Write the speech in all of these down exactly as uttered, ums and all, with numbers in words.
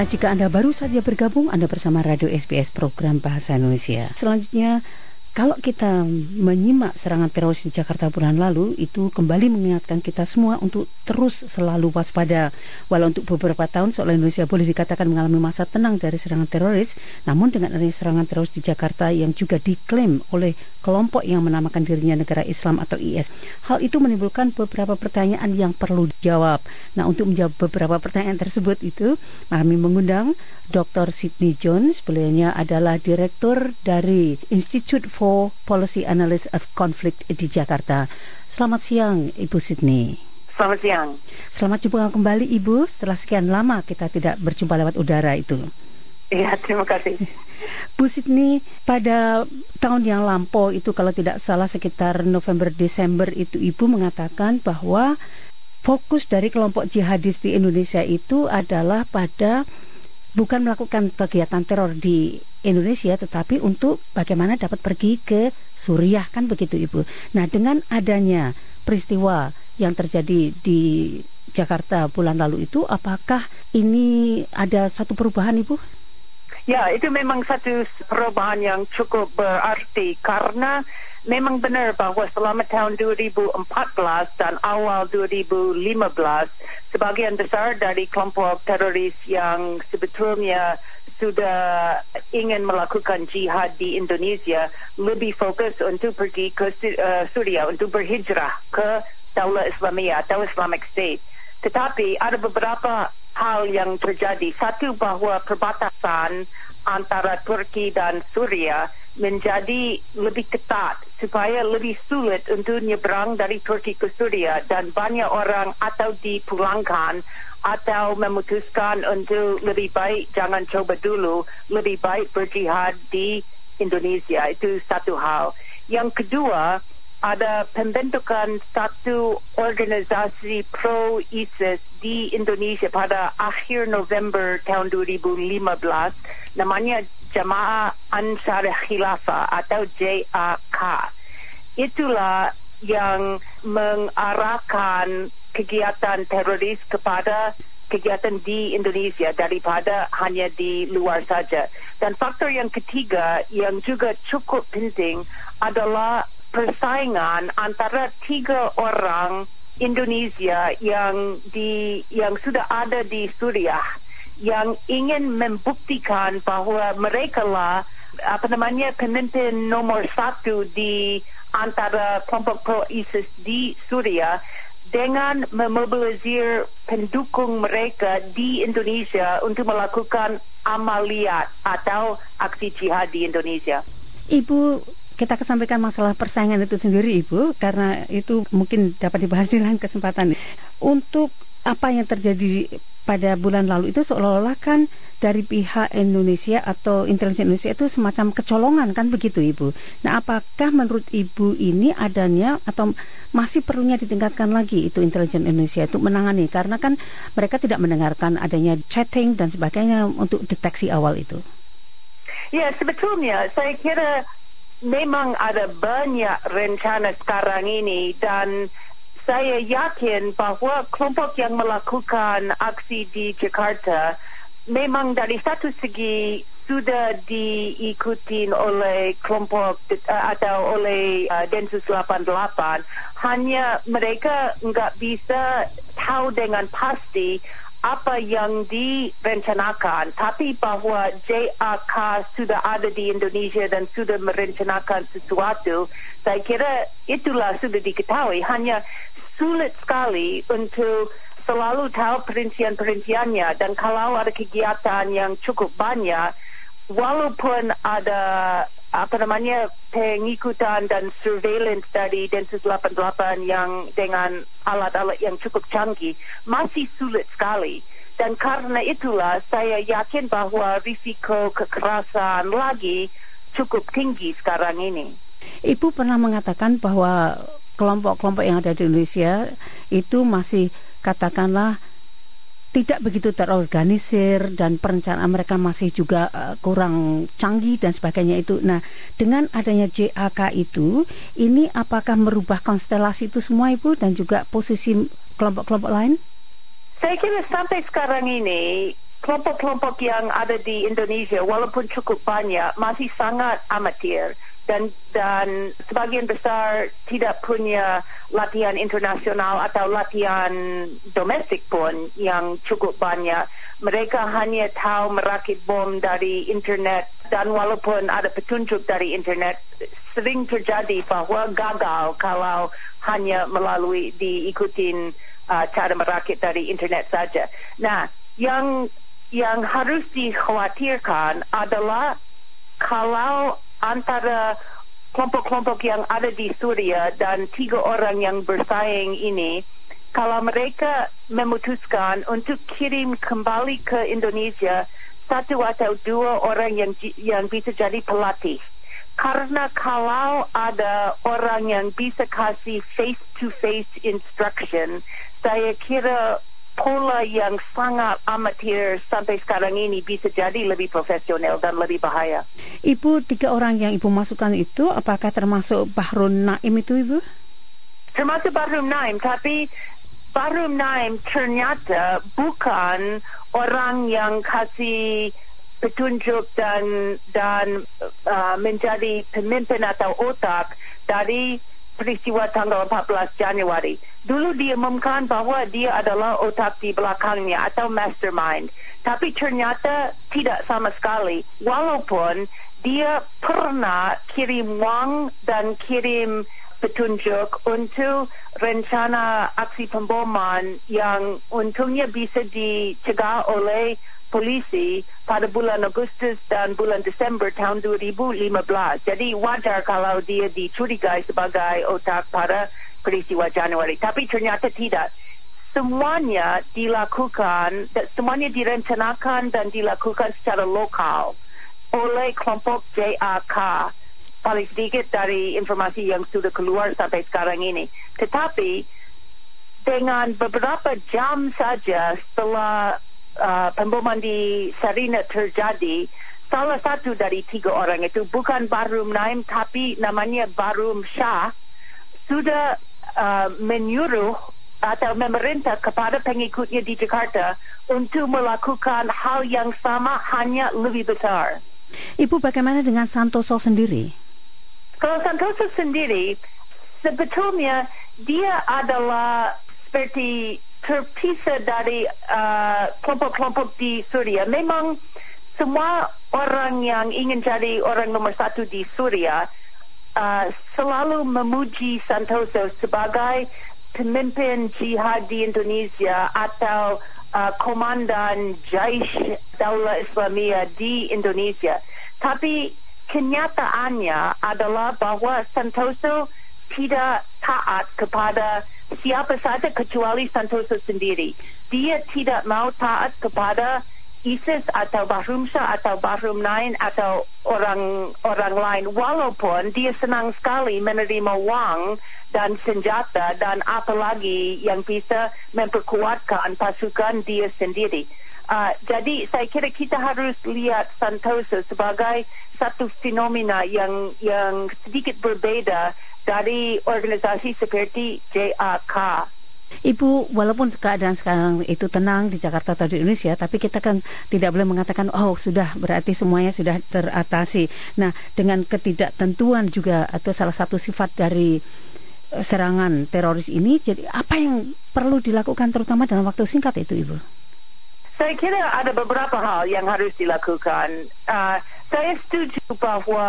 Nah, jika Anda baru saja bergabung, Anda bersama Radio S B S Program Bahasa Indonesia. Selanjutnya, kalau kita menyimak serangan teroris di Jakarta bulan lalu, itu kembali mengingatkan kita semua untuk terus selalu waspada. Walau untuk beberapa tahun seolah Indonesia boleh dikatakan mengalami masa tenang dari serangan teroris, namun dengan adanya serangan teroris di Jakarta yang juga diklaim oleh kelompok yang menamakan dirinya negara Islam atau I S, hal itu menimbulkan beberapa pertanyaan yang perlu dijawab. Nah, untuk menjawab beberapa pertanyaan tersebut itu, kami mengundang Doktor Sydney Jones. Beliaunya adalah Direktur dari Institute for Policy Analysis of Conflict di Jakarta. Selamat siang, Ibu Sydney. Selamat siang. Selamat jumpa kembali, Ibu. Setelah sekian lama kita tidak berjumpa lewat udara itu. Iya, terima kasih. Bu Sydney, pada tahun yang lampau itu, kalau tidak salah sekitar November-Desember itu, Ibu mengatakan bahwa fokus dari kelompok jihadis di Indonesia itu adalah pada bukan melakukan kegiatan teror di Indonesia, tetapi untuk bagaimana dapat pergi ke Suriah, kan begitu, Ibu. Nah, dengan adanya peristiwa yang terjadi di Jakarta bulan lalu itu, apakah ini ada suatu perubahan, Ibu? Ya, itu memang satu perubahan yang cukup berarti, karena memang benar bahwa selama tahun dua ribu empat belas dan awal dua ribu lima belas, sebagian besar dari kelompok teroris yang sebetulnya sudah ingin melakukan jihad di Indonesia lebih fokus untuk pergi ke uh, Suriah, untuk berhijrah ke Daulah Islamiyah atau Islamic State. Tetapi ada beberapa hal yang terjadi. Satu, bahwa perbatasan antara Turki dan Suriah menjadi lebih ketat supaya lebih sulit untuk nyebrang dari Turki ke Suriah, dan banyak orang atau dipulangkan atau memutuskan untuk lebih baik jangan coba dulu, lebih baik berjihad di Indonesia. Itu satu hal. Yang kedua, ada pembentukan satu organisasi pro-ISIS di Indonesia pada akhir November tahun dua ribu lima belas, namanya Jamaah Ansar Khilafah atau J A K. Itulah yang mengarahkan kegiatan teroris kepada kegiatan di Indonesia daripada hanya di luar saja. Dan faktor yang ketiga yang juga cukup penting adalah persaingan antara tiga orang Indonesia yang di yang sudah ada di Suriah, yang ingin membuktikan bahwa mereka lah apa namanya pemimpin nomor satu di antara kelompok pro-ISIS di Suriah, dengan memobilisir pendukung mereka di Indonesia untuk melakukan amaliyat atau aksi jihad di Indonesia. Ibu, kita kesampaikan masalah persaingan itu sendiri, Ibu, karena itu mungkin dapat dibahas di lain kesempatan. Untuk apa yang terjadi pada bulan lalu itu seolah-olah kan dari pihak Indonesia atau intelijen Indonesia itu semacam kecolongan, kan begitu, Ibu. Nah, apakah menurut Ibu ini adanya atau masih perlunya ditingkatkan lagi itu intelijen Indonesia itu menangani, karena kan mereka tidak mendengarkan adanya chatting dan sebagainya untuk deteksi awal itu? Ya, sebetulnya saya kira memang ada banyak rencana sekarang ini, dan saya yakin bahwa kelompok yang melakukan aksi di Jakarta memang dari satu segi sudah diikuti oleh kelompok uh, atau oleh uh, Densus delapan puluh delapan. Hanya mereka nggak bisa tahu dengan pasti apa yang direncanakan, tapi bahwa J A K sudah ada di Indonesia dan sudah merencanakan sesuatu, saya kira itulah sudah diketahui. Hanya sulit sekali untuk selalu tahu perincian-perinciannya, dan kalau ada kegiatan yang cukup banyak, walaupun ada apa namanya pengikutan dan surveillance dari Densus delapan puluh delapan yang dengan alat-alat yang cukup canggih, masih sulit sekali. Dan karena itulah saya yakin bahwa risiko kekerasan lagi cukup tinggi sekarang ini. Ibu pernah mengatakan bahwa kelompok-kelompok yang ada di Indonesia itu masih katakanlah tidak begitu terorganisir dan perencanaan mereka masih juga uh, kurang canggih dan sebagainya itu. Nah, dengan adanya J A K itu, ini apakah merubah konstelasi itu semua, Ibu, dan juga posisi kelompok-kelompok lain? Saya kira sampai sekarang ini kelompok-kelompok yang ada di Indonesia walaupun cukup banyak masih sangat amatir dan dan sebagian besar tidak punya latihan internasional atau latihan domestik pun yang cukup banyak. Mereka hanya tahu merakit bom dari internet dan walaupun ada petunjuk dari internet sering terjadi bahawa gagal kalau hanya melalui diikutin uh, cara merakit dari internet saja. Nah, yang yang harus dikhawatirkan adalah kalau antara kelompok-kelompok yang ada di Suria dan tiga orang yang bersaing ini, kalau mereka memutuskan untuk kirim kembali ke Indonesia satu atau dua orang yang yang bisa jadi pelatih. Karena kalau ada orang yang bisa kasih face-to-face instruction, saya kira pola yang sangat amatir sampai sekarang ini bisa jadi lebih profesional dan lebih bahaya. Ibu, tiga orang yang Ibu masukkan itu, apakah termasuk Bahrum Naim itu, Ibu? Termasuk Bahrum Naim, tapi Bahrum Naim ternyata bukan orang yang kasih petunjuk dan dan uh, menjadi pemimpin atau otak dari peristiwa tanggal empat belas Januari. Dulu dia umumkan bahawa dia adalah otak di belakangnya atau mastermind. Tapi ternyata tidak sama sekali. Walaupun dia pernah kirim wang dan kirim petunjuk untuk rencana aksi pemboman yang untungnya bisa dicegah oleh polisi pada bulan Agustus dan bulan Desember tahun dua ribu lima belas. Jadi wajar kalau dia dicurigai sebagai otak pada peristiwa Januari. Tapi ternyata tidak. Semuanya dilakukan, semuanya direncanakan dan dilakukan secara lokal oleh kelompok J A K. Paling sedikit dari informasi yang sudah keluar sampai sekarang ini. Tetapi dengan beberapa jam saja setelah Uh, pemboman di Sarina terjadi, salah satu dari tiga orang itu bukan Bahrum Naim tapi namanya Bahrum Shah sudah uh, menyuruh atau memerintah kepada pengikutnya di Jakarta untuk melakukan hal yang sama hanya lebih besar. Ibu, bagaimana dengan Santoso sendiri? Kalau Santoso sendiri sebetulnya dia adalah seperti terpisah dari uh, kelompok-kelompok di Suria. Memang semua orang yang ingin jadi orang nomor satu di Suria uh, selalu memuji Santoso sebagai pemimpin jihad di Indonesia atau uh, komandan Jaish Daulah Islamiyah di Indonesia. Tapi kenyataannya adalah bahawa Santoso tidak taat kepada siapa saja kecuali Santoso sendiri. Dia tidak mau taat kepada ISIS atau Bahrum Shah atau Bahrum Naim atau orang orang lain, walaupun dia senang sekali menerima wang dan senjata dan apalagi yang bisa memperkuatkan pasukan dia sendiri. Uh, jadi saya kira kita harus lihat Santoso sebagai satu fenomena yang yang sedikit berbeda dari organisasi seperti J A K. Ibu, walaupun keadaan sekarang itu tenang di Jakarta atau di Indonesia, tapi kita kan tidak boleh mengatakan, oh sudah berarti semuanya sudah teratasi. Nah, dengan ketidaktentuan juga atau salah satu sifat dari serangan teroris ini, jadi apa yang perlu dilakukan terutama dalam waktu singkat itu, Ibu? Saya kira ada beberapa hal yang harus dilakukan. Uh, saya setuju bahawa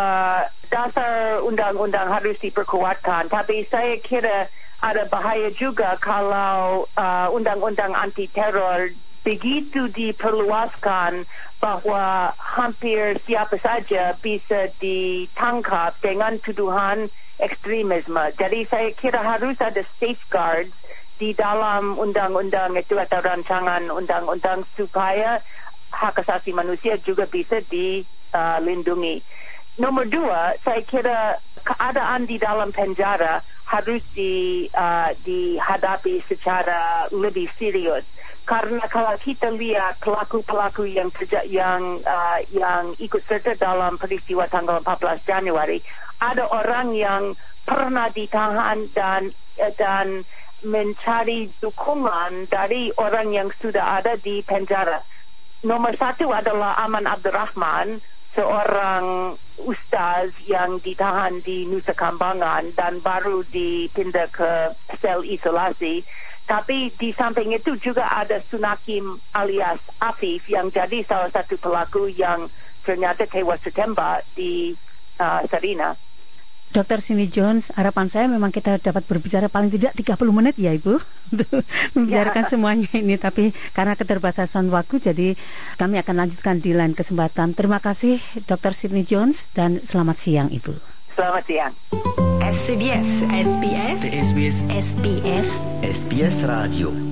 dasar undang-undang harus diperkuatkan, tapi saya kira ada bahaya juga kalau uh, undang-undang anti-teror begitu diperluaskan bahawa hampir siapa saja bisa ditangkap dengan tuduhan ekstremisme. Jadi saya kira harus ada safeguards di dalam undang-undang itu atau rancangan undang-undang supaya hak asasi manusia juga bisa dilindungi. Nomor dua, saya kira keadaan di dalam penjara harus di, uh, dihadapi secara lebih serius. Karena kalau kita lihat pelaku-pelaku yang terja- yang uh, yang ikut serta dalam peristiwa tanggal empat belas Januari, ada orang yang pernah ditahan dan uh, dan mencari dukungan dari orang yang sudah ada di penjara. nomor satu adalah Aman Abdurrahman, seorang ustaz yang ditahan di Nusa Kambangan dan baru dipindah ke sel isolasi. Tapi di samping itu juga ada Sunakim alias Afif yang jadi salah satu pelaku yang ternyata tewas ditembak di uh, Sarina. dokter Cindy Jones, harapan saya memang kita dapat berbicara paling tidak tiga puluh menit ya Ibu untuk membicarakan ya. Semuanya ini, tapi karena keterbatasan waktu jadi kami akan lanjutkan di lain kesempatan. Terima kasih dokter Cindy Jones dan selamat siang Ibu. Selamat siang. S B S, S B S, S B S, S B S, S B S Radio.